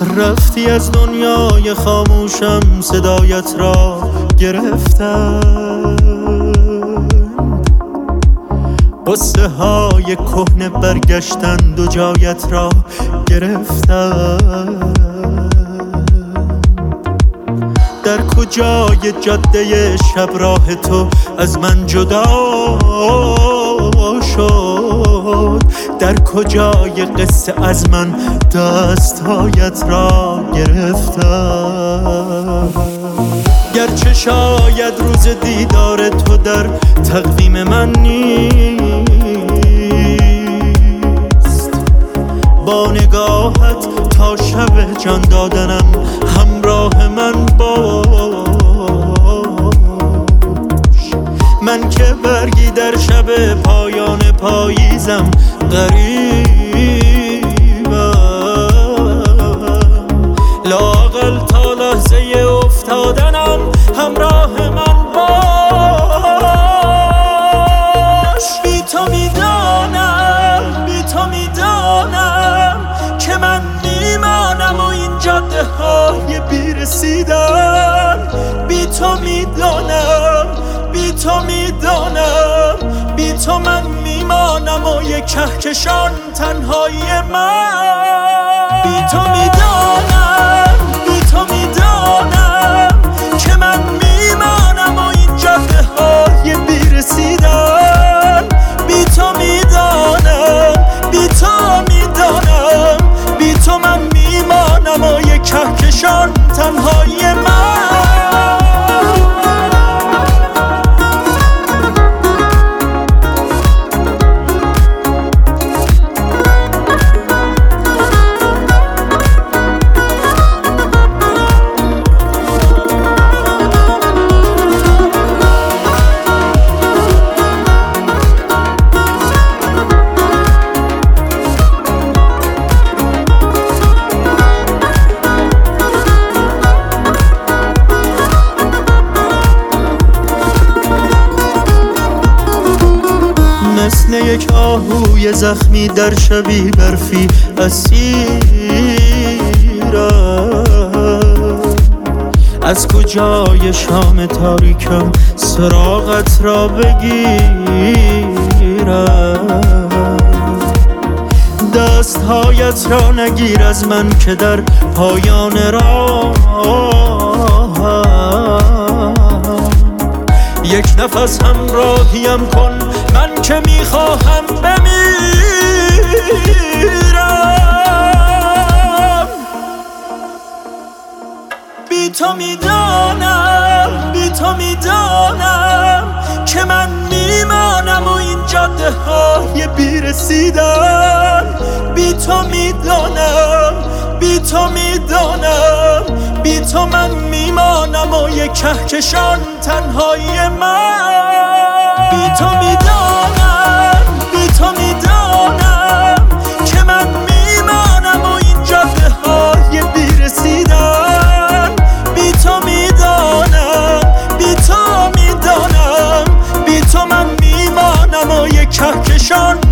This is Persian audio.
رفتی از دنیای خاموشم، صدایت را گرفتم. قصه های کهنه برگشتند و جایت را گرفتم. در کجای جاده شب راه تو از من جدا شد؟ در کجای قصه از من دستهایت را گرفتم؟ گرچه شاید روز دیدار تو در تقویم من نیست، با نگاهت تا شب جان دادنم همراه من باش. من که برگی در شب پایان پاییزم غریبم، لااقل تا لحظه افتادنم همراه من باش. بی تو میدانم که من میمانم و این جاده های بیرسیدن. بی تو میدانم بی تو من میمانم و یک کهکشان تنهایی من. بی تو میدانم که من میمانم و این جاده های بیرسیدن. بی تو میدانم بی تو من میمانم و یک کهکشان تنهایی من. مثل یک آهوی زخمی در شبی برفی اسیرم. از کجای شام تاریکم سراغت را بگیرم؟ دستهایت را نگیر از من که در پایان راهم. یک نفس همراهیم کن، من که میخواهم بمیرم. بی تو میدانم که من میمانم و این جاده های بیرسیدن. بی تو میدانم بی تو من میمانم و یک کهکشان تنهایی من. بی تو میدانم که من میمانم و این جاده های بیرسیدن. بی تو میدانم بی تو من میمانم و یک کهکشان